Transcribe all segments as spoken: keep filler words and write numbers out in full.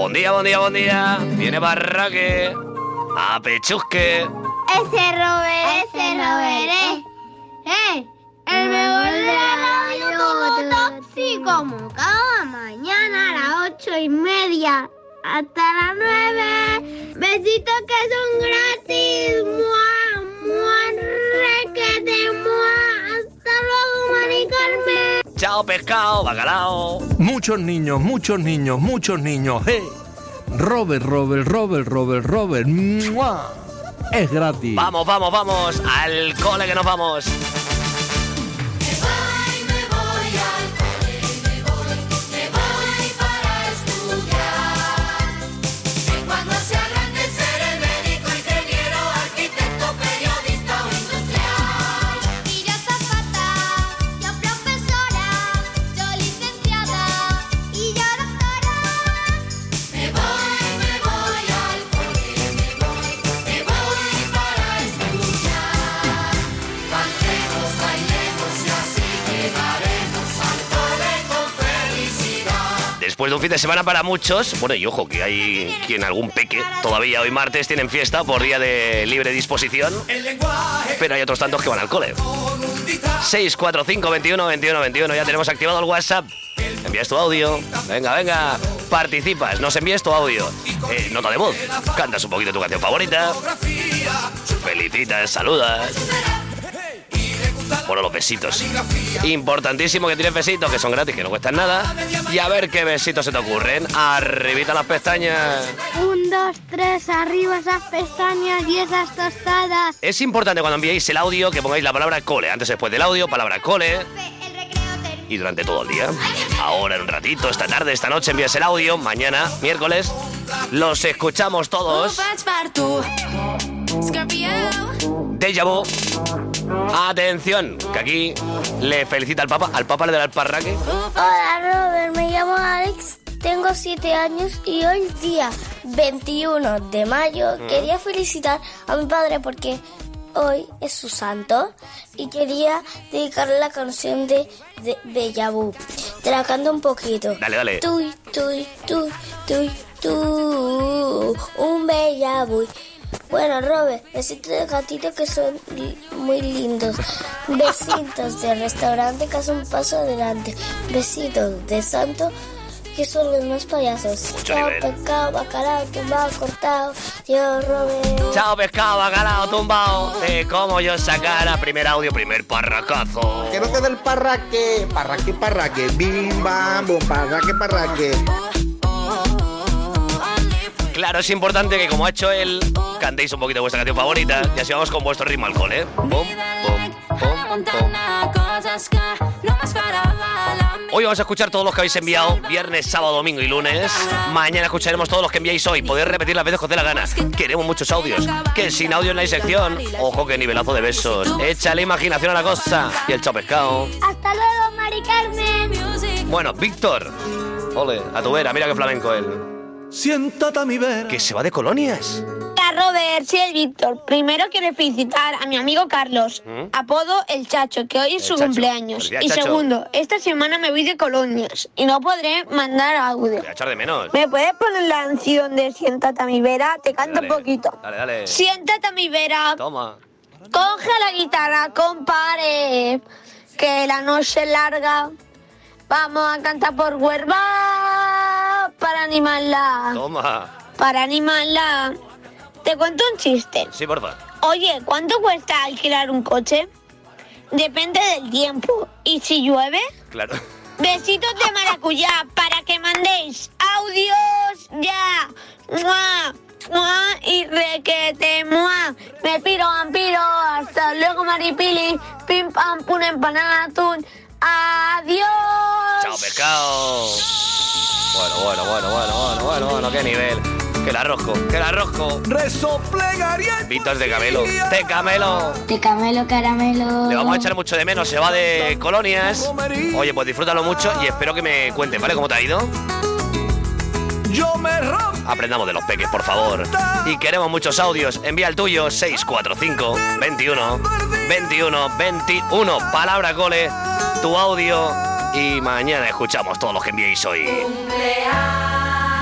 Buen día, buen día, buen día. Viene Barraque. A Pechusque. Ese Robert, ese Robert, eh. Eh, el mejor de la radio todo Topsy, como cada mañana a las ocho y media hasta las nueve. Besitos que son gratis. Mua, mua, requete, mua. Hasta luego, Mari Carmen. Chao, pescado, bacalao. Muchos niños, muchos niños, muchos niños. ¡Eh! Robert, Robert, Robert, Robert, Robert. ¡Mua! Es gratis. Vamos, vamos, vamos. Al cole que nos vamos. Después de un fin de semana para muchos, bueno, y ojo, que hay quien, algún peque, todavía hoy martes tienen fiesta por día de libre disposición, pero hay otros tantos que van al cole. seis cuatro cinco, veintiuno, veintiuno, veintiuno, ya tenemos activado el WhatsApp. Envías tu audio, venga, venga, participas, nos envíes tu audio. Eh, nota de voz, cantas un poquito tu canción favorita, felicitas, saludas. Bueno, los besitos. Importantísimo que tienes besitos, que son gratis, que no cuestan nada. Y a ver qué besitos se te ocurren. Arribita las pestañas. Un, dos, tres, arriba esas pestañas y esas tostadas. Es importante cuando enviéis el audio que pongáis la palabra cole. Antes, después del audio, palabra cole. Y durante todo el día. Ahora, en un ratito, esta tarde, esta noche envías el audio. Mañana, miércoles, los escuchamos todos. Déjà vu. Atención, que aquí le felicita al Papa. Al Papa le dará el parraque. Hola Robert, me llamo Alex, tengo siete años y hoy día veintiuno de mayo mm. quería felicitar a mi padre porque hoy es su santo y quería dedicarle la canción de, de Déjà vu. Te la canto un poquito. Dale, dale. Tuy, tuy, tuy, tuy, tú, un déjà vu. Bueno, Robert, besitos de gatito que son li- muy lindos. Besitos de restaurante que hacen un paso adelante. Besitos de santo que son los más payasos. Mucho Chao, nivel. pescado, bacalao, tumbado, cortado. Yo, Robert. Chao, pescado, bacalao, tumbao. Te como yo esa cara. Primer audio, primer parracazo. Que no te dé el parraque, parraque, parraque, bim, bam, bum, parraque, parraque. Claro, es importante que como ha hecho él, cantéis un poquito vuestra canción favorita y así vamos con vuestro ritmo al cole. Bum, bum, bum, bum. Hoy vamos a escuchar todos los que habéis enviado viernes, sábado, domingo y lunes. Mañana escucharemos todos los que enviáis hoy. Podéis repetir las veces que os dé la gana. Queremos muchos audios. Que sin audio no hay sección. Ojo, que nivelazo de besos. Échale imaginación a la cosa. Y el chao pescado. Hasta luego, Mari Carmen. Bueno, Víctor. Ole, a tu vera, mira qué flamenco él. Siéntate a mi vera. Que se va de colonias. Hola Robert, soy el Víctor. Primero quiero felicitar a mi amigo Carlos, ¿Mm? apodo El Chacho, que hoy es El su Chacho. cumpleaños. Felicidades, Y Chacho. segundo, esta semana me voy de colonias y no podré mandar audio. Te voy a echar de menos. ¿Me puedes poner la canción de Siéntate a mi vera? Te canto Dale, un poquito. Dale, dale. Siéntate a mi vera, Toma. coge la guitarra, compare, que la noche es larga. Vamos a cantar por Huelva para animarla. Toma. Para animarla. Te cuento un chiste. Sí, porfa. Oye, ¿cuánto cuesta alquilar un coche? Depende del tiempo. ¿Y si llueve? Claro. Besitos de maracuyá para que mandéis audios ya. ¡Mua! ¡Mua! Y requete, ¡mua! Me piro, vampiro. Hasta luego, maripili. Pim, pam, pum, empanada, atún. ¡Adiós! Chao, pescado. Bueno, bueno, bueno, bueno, bueno, bueno, bueno, qué nivel. Que la rosco, que la rosco. Resoplegaría. Vitos de Camelo. De Camelo. De camelo, caramelo. Le vamos a echar mucho de menos, se va de colonias. Oye, pues disfrútalo mucho y espero que me cuenten, ¿vale? ¿Cómo te ha ido? Yo me rompo. Aprendamos de los peques, por favor. Y queremos muchos audios. Envía el tuyo, seis cuatro cinco, veintiuno, veintiuno, veintiuno. Palabra cole, tu audio. Y mañana escuchamos todos los que enviéis hoy. Cumpleaños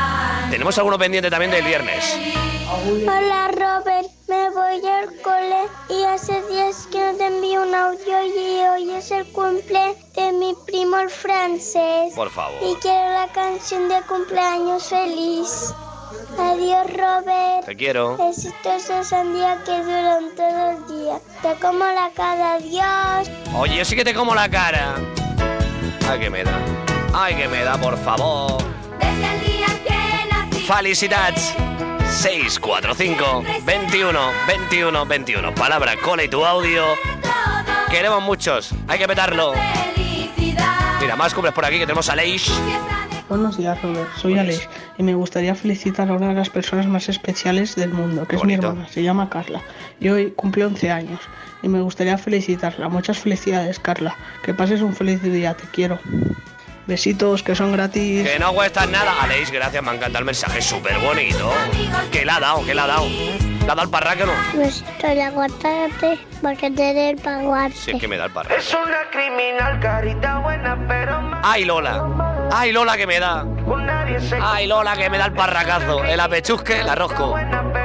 Tenemos alguno pendiente también del viernes. Hola Robert, me voy al cole y hace días que no te envío un audio y hoy es el cumple de mi primo el francés. Por favor. Y quiero la canción de cumpleaños feliz. Adiós Robert. Te quiero. Besitos de sandía que duran todo el día. Te como la cara, adiós. Oye, yo sí que te como la cara. Ay, que me da. Ay, que me da, por favor. Desde el día que nací. Felicitats. seis cuatro cinco, veintiuno, veintiuno, veintiuno. Palabra, cole y tu audio. Queremos muchos. Hay que petarlo. Mira, más cumples por aquí que tenemos a Aleix. Buenos días, Robert. Soy Aleix y me gustaría felicitar a una de las personas más especiales del mundo, que es mi hermana. Se llama Carla y hoy cumple once años y me gustaría felicitarla. Muchas felicidades, Carla. Que pases un feliz día. Te quiero. Besitos, que son gratis. Que no cuesta nada. Aleix, gracias, me encanta el mensaje, súper bonito. ¿Qué le ha dado? ¿Qué le ha dado? ¿Le ha dado el parraque o no? Besito de aguacate porque te dé el paguate. Sí, es que me da el parraque. Es una criminal, carita buena, pero... ¡Ay, Lola! ¡Ay, Lola, que me da! ¡Ay, Lola, que me da el parracazo! El apechusque, el arrosco.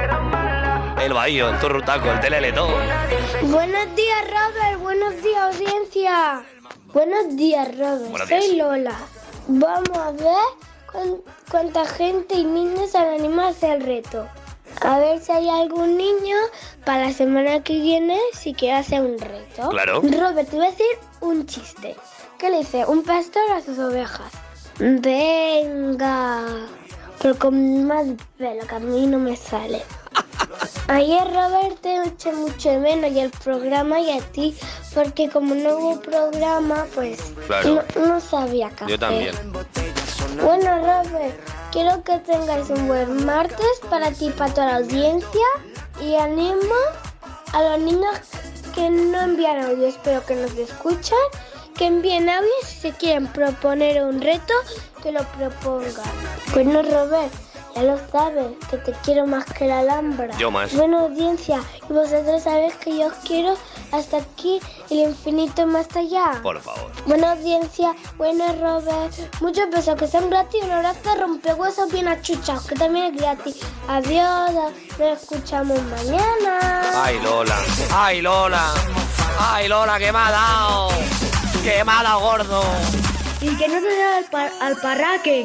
El bahío, el turrutaco, el telele, todo. Buenos días, Robert. Buenos días, audiencia. Buenos días, Robert. Buenos días. Soy Lola. Vamos a ver cuán- cuánta gente y niños se han animado a hacer el reto. A ver si hay algún niño para la semana que viene si quiere hacer un reto. Claro. Robert, te voy a decir un chiste. ¿Qué le dice un pastor a sus ovejas? Venga. Pero con más pelo, que a mí no me sale. Ayer, Robert, te eché mucho de menos y el programa y a ti, porque como no hubo programa, pues Claro. no, no sabía qué Yo hacer. también. Bueno, Robert, quiero que tengáis un buen martes para ti y para toda la audiencia y animo a los niños que no envían audios, pero que nos escuchan, que envíen audios si se quieren proponer un reto, que lo propongan. Bueno, Robert, ya lo sabes, que te quiero más que la Alhambra. Yo más. Buena audiencia, y vosotros sabéis que yo os quiero hasta aquí y el infinito más allá. Por favor. Buena audiencia, buena Robert. Muchos besos que son gratis y un abrazo rompehuesos bien achuchados, que también es gratis. Adiós, nos escuchamos mañana. ¡Ay, Lola! ¡Ay, Lola! ¡Ay, Lola, que me ha dado! ¡Que me ha dado, gordo! Y que no se dé al, par- al parraque.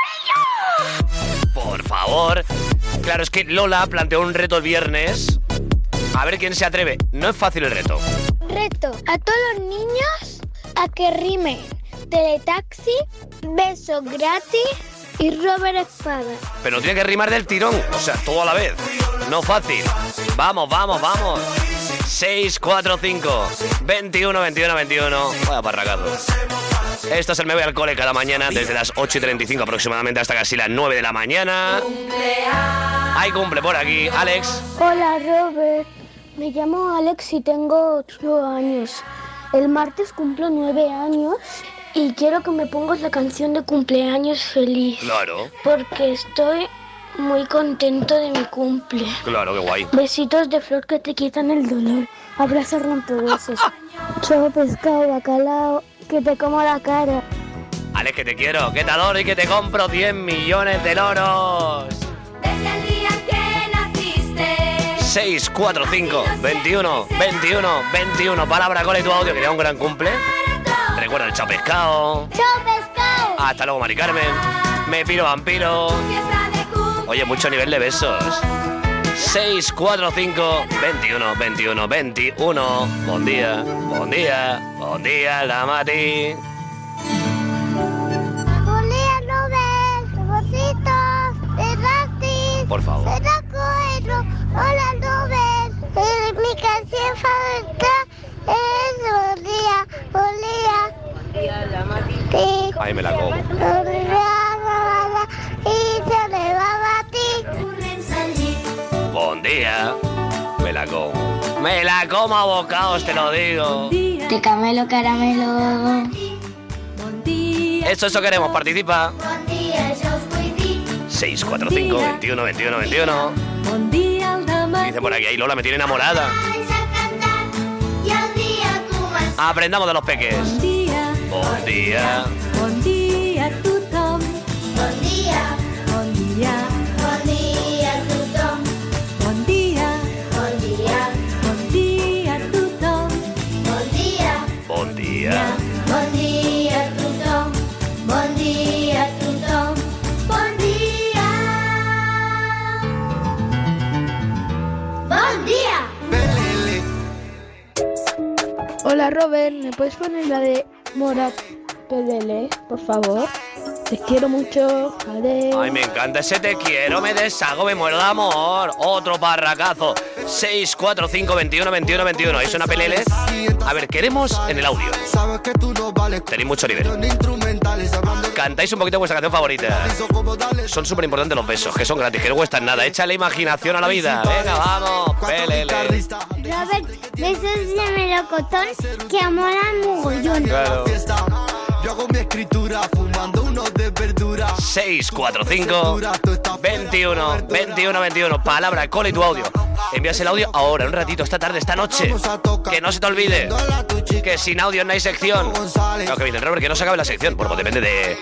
Por favor. Claro, es que Lola planteó un reto el viernes. A ver quién se atreve. No es fácil el reto. Reto a todos los niños a que rimen Teletaxi, beso gratis y Robert Espada. Pero tiene que rimar del tirón. O sea, todo a la vez. No fácil. Vamos, vamos, vamos. seis cuatro cinco, veintiuno, veintiuno, veintiuno. Vaya parracazo. Esto es el Me Voy al Cole cada mañana desde las ocho y treinta y cinco aproximadamente hasta casi las nueve de la mañana. Hay cumple por aquí. Alex. Hola Robert, me llamo Alex y tengo ocho años. El martes cumplo nueve años y quiero que me pongas la canción de cumpleaños feliz. Claro, Porque estoy muy contento de mi cumple. claro, qué guay. Besitos de flor que te quitan el dolor. Abrazos rompehuesos. Chavo pescado, bacalao, que te como la cara. Alex, que te quiero, que te adoro y que te compro diez millones de loros. Desde el día que naciste. seis cuatro cinco, veintiuno, veintiuno, veintiuno. Palabra, cole y tu audio, que tenga un gran cumple. Recuerda el chao pescado. ¡Chao pescado! Hasta luego, Mari Carmen. Me piro vampiro. Fiesta de cumple. Oye, mucho nivel de besos. seis cuatro cinco, veintiuno, veintiuno, veintiuno. Buen día, buen día, buen día, la Mati. Hola Robert, besitos de gratis. Por favor. Será coero. Hola Robert, eh, mi canción favorita es Buen día, buen día. Buen día, la Mati. Sí. Ahí me la como. Y se le va a ti. Buen día. Me la como. Me la como a bocados, te lo digo. De camelo caramelo. Eso, eso queremos, participa. seis cuatro cinco, veintiuno, veintiuno, veintiuno. Dice por aquí, ahí Lola me tiene enamorada. Aprendamos de los peques. Buen día. Bon dia a tothom. Bon dia. Bon dia día. Bon dia a tothom. Bon dia. Bon dia. Bon dia a tothom. Bon dia. Bon dia. Bon dia a tothom. Bon dia a tothom. Bon dia. Bon dia. Hola Robert, ¿me puedes poner la de Morat Pelele, por favor? Te quiero mucho, adiós. Ay, me encanta ese te quiero, me deshago, me muero de amor. Otro parracazo. seis cuatro cinco veintiuno veintiuno veintiuno. ¿Es una pelele? A ver, queremos en el audio. Tenéis mucho nivel. Cantáis un poquito vuestra canción favorita. Son súper importantes los besos, que son gratis, que no cuestan nada. Échale imaginación a la vida. Venga, vamos, pelele. Robert, besos de melocotón que molan mogollón. Claro. Yo hago mi escritura fumando unos de verdura. seis cuatro cinco veintiuno veintiuno veintiuno. Palabra, cole y tu audio. Envías el audio ahora, un ratito, esta tarde, esta noche. Que no se te olvide que sin audio no hay sección. Claro que viene el Robert, que no se acabe la sección. Bueno, pues depende de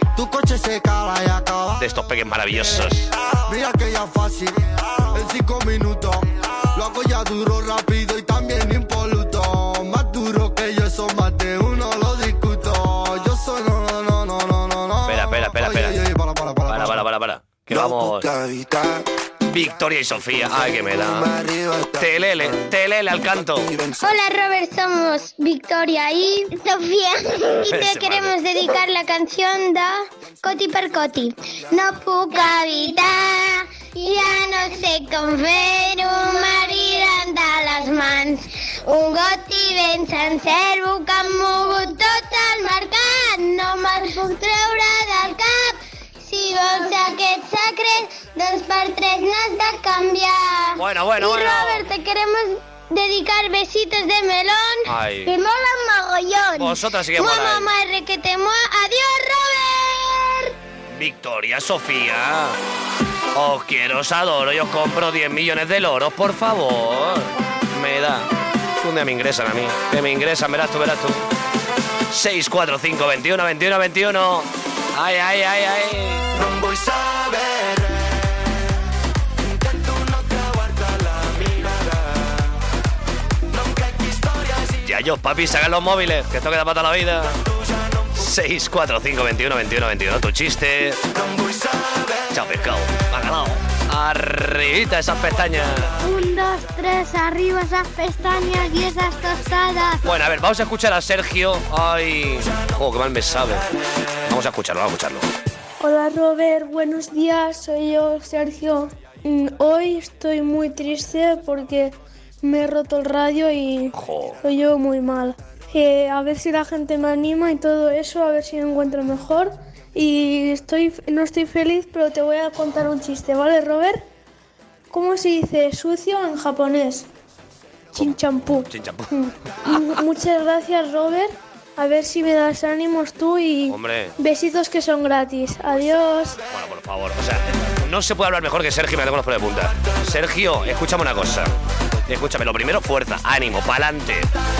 de estos peques maravillosos. Mira que ya fácil, en cinco minutos. Lo hago ya duro, rápido y también impoluto. Más duro que yo, eso más de uno lo discuto. Yo soy no, no, no, no, no, no, no. Espera, espera, espera, espera. Oye, oye, para, para, para, Para, para, para, para. Que vamos. Victoria y Sofía. Ay, que me da. Telele, telele al canto. Hola Robert, somos Victoria y Sofía y te Ese queremos madre. dedicar la canción de Coti per Coti. No puc evitar, ja no sé com fer-ho, m'arriben de les mans. Un goti ben sencer, que han mogut tot el mercat, no me'l puc treure del cap. Si vols aquest secret, doncs per tres n'has de canviar. Bueno, bueno, y bueno. Robert, te queremos dedicar besitos de melón. Ay. Que molan mogollón. Vosotras sí que Mua, moláis. mamá, R que te mua. Adiós, Robert. Victoria, Sofía. Os quiero, os adoro y os compro diez millones de loros, por favor. Me da. Un día me ingresan a mí. Que me ingresan, verás tú, verás tú. seis cuatro cinco veintiuno veintiuno veintiuno. Ay, ay, ay, ay. No voy a saber. Intento no clavarte la mirada. Nunca hay historias. Ya yo, papi, sacan los móviles, que esto queda para toda la vida. seis cuatro cinco veintiuno veintiuno veintiuno. Tu chiste. Chao, pescado. Bacalao. Arribita esas pestañas. Un, dos, tres, arriba esas pestañas y esas tostadas. Bueno, a ver, vamos a escuchar a Sergio. Ay, oh, qué mal me sabe. Vamos a escucharlo, vamos a escucharlo. Hola Robert, buenos días, soy yo, Sergio. Mm, Hoy estoy muy triste porque me he roto el radio y Jo. estoy yo muy mal. Eh, a ver si la gente me anima y todo eso, a ver si me encuentro mejor. Y estoy, no estoy feliz, pero te voy a contar un chiste, ¿vale, Robert? ¿Cómo se dice sucio en japonés? Chinchampú. Chinchampú. Mm, Muchas gracias, Robert. A ver si me das ánimos tú y Hombre. besitos que son gratis. Adiós. Bueno, por favor, o sea, no se puede hablar mejor que Sergio, me la tengo los pelos de punta. Sergio, escúchame una cosa. Escúchame, lo primero, fuerza, ánimo, pa'lante.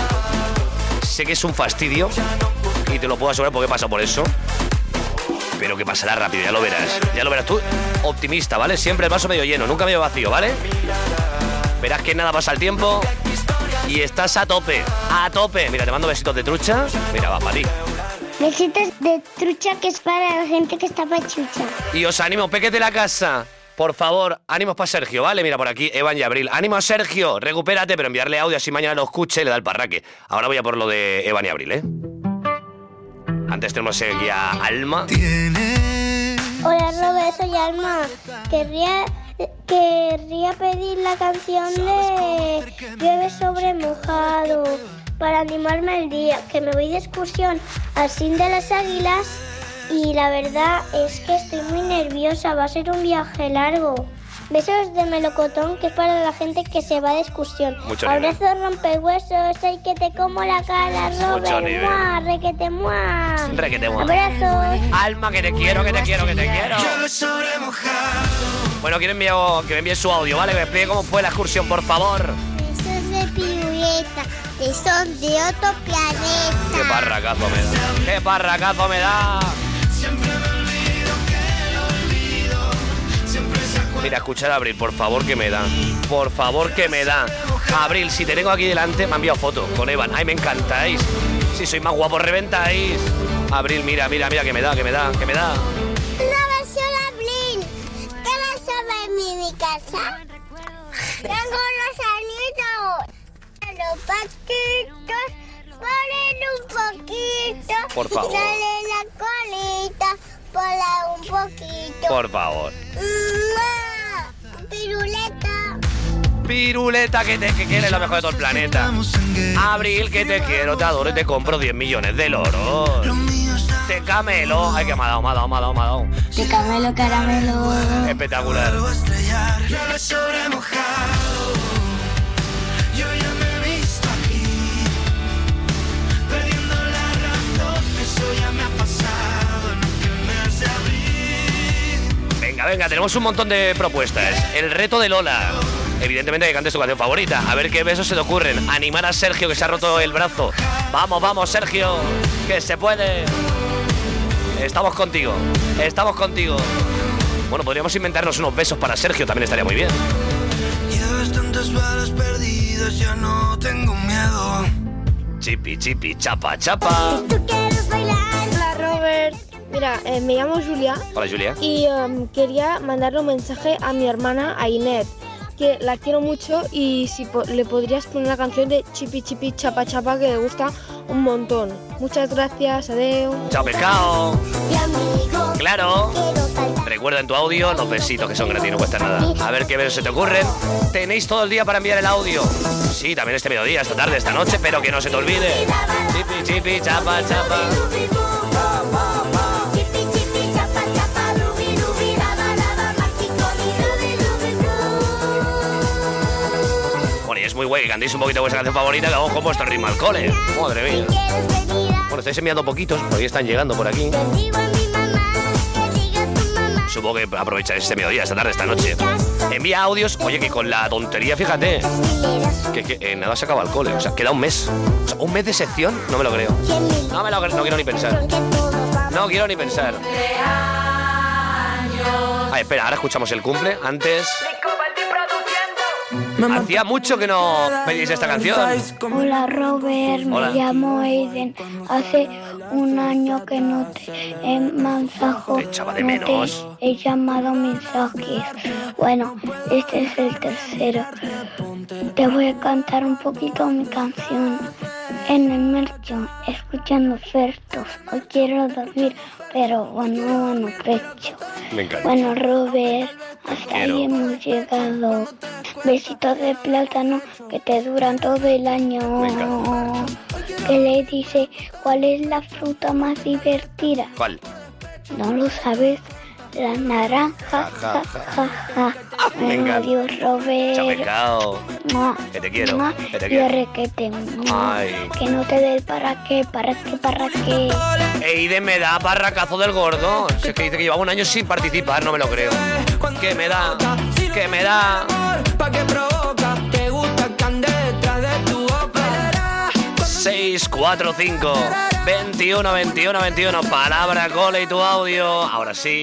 Sé que es un fastidio y te lo puedo asegurar porque he pasado por eso. Pero que pasará rápido, ya lo verás. Ya lo verás tú, optimista, ¿vale? Siempre el vaso medio lleno, nunca medio vacío, ¿vale? Verás que nada pasa el tiempo y estás a tope, a tope. Mira, te mando besitos de trucha. Mira, va para ti. Besitos de trucha que es para la gente que está pachucha. Y os animo, peques de la casa. Por favor, ánimos para Sergio, ¿vale? Mira, por aquí, Evan y Abril. ¡Ánimo a Sergio! Recupérate, pero enviarle audio así mañana lo escuche y le da el parraque. Ahora voy a por lo de Evan y Abril, ¿eh? Antes tenemos aquí a Alma. Hola Robert, soy Alma. Querría, querría pedir la canción de Llueve sobre mojado para animarme el día, que me voy de excursión al Cine de las Águilas y la verdad es que estoy muy nerviosa, va a ser un viaje largo. Besos de melocotón, que es para la gente que se va de excursión. Mucho nivel. Abrazo rompehuesos, ay que te como la cara, Robert. nivel. Mua, requete mua. Requete mua. Abrazos. Alma, que te quiero, que te quiero, que te quiero. Bueno, quiero enviar, que me envíe su audio, ¿vale? Que me explique cómo fue la excursión, por favor. Besos de piruleta, que son de otro planeta. Qué parracazo me da. Qué parracazo me da. Siempre me olvido que lo olvido. Siempre Mira, escuchar a Abril, por favor, que me da. Por favor, que me da. Abril, si te tengo aquí delante, me ha enviado foto con Evan. Ay, me encantáis. Si sois más guapos, reventáis. Abril, mira, mira, mira, que me da, que me da, que me da. Una versión Abril. ¿Qué vas a ver en mi casa? Tengo los anillos. Los patitos ponen un poquito. Por favor. Sale la colita, pola un poquito. Por favor. ¡Mua! Piruleta. Piruleta, que te que quieres lo mejor de todo el planeta. Abril, que te quiero, te adoro y te compro diez millones de loros. Te camelo. Ay, que me ha dado, me ha dado, me ha dado, me ha dado. Te camelo, caramelo. Espectacular. Venga, venga, tenemos un montón de propuestas. El reto de Lola. Evidentemente que cantes tu canción favorita. A ver qué besos se te ocurren. Animar a Sergio, que se ha roto el brazo. Vamos, vamos, Sergio, que se puede. Estamos contigo, estamos contigo. Bueno, podríamos inventarnos unos besos para Sergio, también estaría muy bien. Llevas tantas balas perdidas, ya no tengo miedo. Chipi, chipi, chapa, chapa. Hola, Robert. Mira, eh, me llamo Julia. Hola, Julia. Y um, quería mandarle un mensaje a mi hermana Ainet, que la quiero mucho, y si po- le podrías poner una canción de Chipi Chipi Chapa Chapa, que le gusta un montón. Muchas gracias, adeu. Chao, pescado. Claro. Recuerda en tu audio los besitos, que son gratis, no cuesta nada. A ver qué besos se te ocurren. Tenéis todo el día para enviar el audio. Sí, también este mediodía, esta tarde, esta noche, pero que no se te olvide. Chipi chipi chapa chapa. Bueno, y es muy guay que cantéis un poquito vuestra canción favorita, que vamos con vuestro ritmo al cole. Madre mía. Bueno, estáis enviando poquitos, porque están llegando por aquí. Supongo que aprovecháis este mediodía, esta tarde, esta noche. Envía audios. Oye, que con la tontería, fíjate, que, que eh, nada se acaba el cole. O sea, queda un mes. O sea, un mes de sección, no me lo creo. No me lo creo, no quiero ni pensar. No quiero ni pensar. Ay, espera, ahora escuchamos el cumple. Antes... Hacía mucho que no pedís esta canción. Hola, Robert, Hola. me llamo Aiden. Hace un año que no te he mensajo, Te echaba de no menos. te he llamado mensajes. Bueno, este es el tercero. Te voy a cantar un poquito mi canción. En el mercado, escuchando ofertas. Hoy quiero dormir, pero bueno, bueno, pecho. Me encanta. Bueno, Robert, hasta Quiero. ahí hemos llegado. Besitos de plátano que te duran todo el año. Me encanta. Que le dice, ¿cuál es la fruta más divertida? ¿Cuál? ¿No lo sabes? La naranja. Ja, ja, Ja, ja, ja. me Bueno, encanta. adiós, Robert. Chao, pescado. Mua. Que te quiero, Mua. que te Y quiero. requete. Mua. Ay. Que no te dé para qué, para qué, para qué. Eide me da parracazo del gordo. Si es que dice que llevaba un año sin participar, no me lo creo. Que me da, que me da. Pa' que provoca, te gusta que ande detrás de tu boca. seis cuatro cinco veintiuno veintiuno veintiuno. Palabra, cole y tu audio. Ahora sí.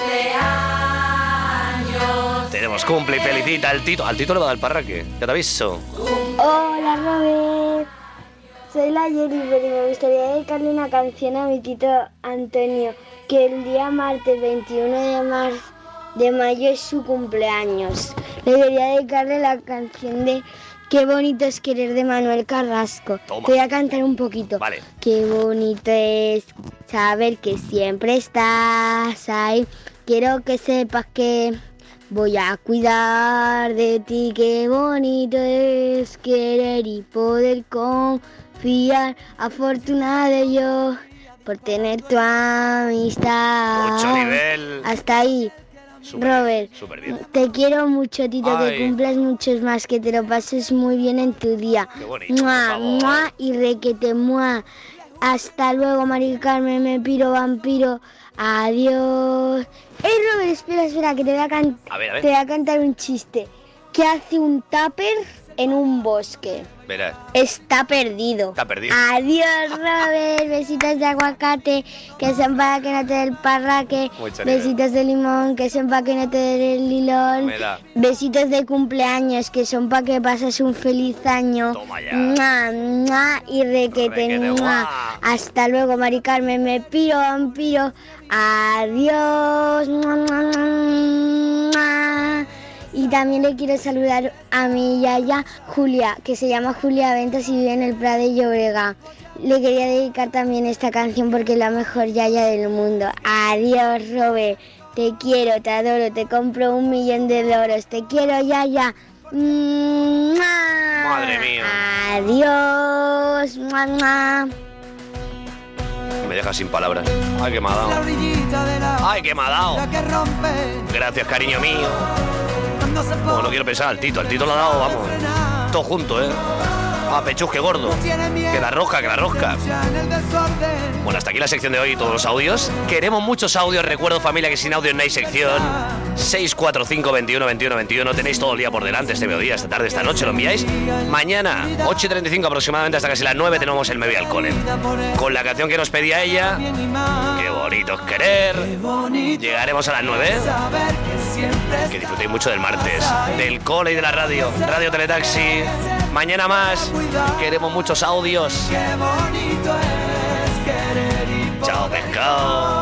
Tenemos cumple y felicita al Tito. Al Tito le va a dar el parraque. Ya te aviso. Hola, Robert. Soy la Jennifer y me gustaría dedicarle una canción a mi tito Antonio, que el día martes veintiuno de, mar- de mayo es su cumpleaños. Le quería dedicarle la canción de Qué bonito es querer, de Manuel Carrasco. Toma. Te voy a cantar un poquito. Vale. Qué bonito es saber que siempre estás ahí. Quiero que sepas que voy a cuidar de ti. Qué bonito es querer y poder confiar. Afortunada yo por tener tu amistad. Mucho nivel. Hasta ahí. Súper Robert, bien, súper bien. te quiero mucho, Tito, Ay. que cumplas muchos más, que te lo pases muy bien en tu día. Qué bonito, por Mua, favor. mua y requete, mua. Hasta luego, Mari Carmen, me piro, vampiro. Adiós. Eh, Robert, espera, espera, que te voy a, can- A ver, a ver. te voy a cantar un chiste. ¿Qué hace un tupper en un bosque. Verás. Está perdido. Está perdido. Adiós, Robert. Besitos de aguacate, que son para que no te dé el parraque. Besitos de limón, que son para que no te dé el lilón. Me da. Besitos de cumpleaños, que son para que pases un feliz año. Toma ya. Mua, mua, y requete, Requete, mua. mua. Hasta luego, Mari Carmen. Me piro, vampiro. Adiós. Mua, mua, mua, mua. Y también le quiero saludar a mi yaya Julia, que se llama Julia Ventas y vive en el Prat de Llobregat. Le quería dedicar también esta canción porque es la mejor yaya del mundo. Adiós, Robert. Te quiero, te adoro, te compro un millón de loros. Te quiero, yaya. Madre mía. Adiós. Mua, mua. Me deja sin palabras. Ay, que me ha dado. Ay, que me ha dado. Gracias, cariño mío. Bueno, no quiero pensar al Tito. Al Tito lo ha dado, vamos. Todo junto, ¿eh? Ah, pechusque gordo. Que la rosca, que la rosca. Bueno, hasta aquí la sección de hoy y todos los audios. Queremos muchos audios. Recuerdo, familia, que sin audio no hay sección. seis cuatro cinco, veintiuno, veintiuno, veintiuno. Tenéis todo el día por delante, este mediodía, esta tarde, esta noche. Lo enviáis. Mañana, ocho y treinta y cinco aproximadamente, hasta casi las nueve, tenemos el Me Voy al Cole. Con la canción que nos pedía ella. Qué bonito es querer. Llegaremos a las nueve. Que disfrutéis mucho del martes, del cole y de la radio. Radio Teletaxi. Mañana más. Queremos muchos audios. Chao, pescado.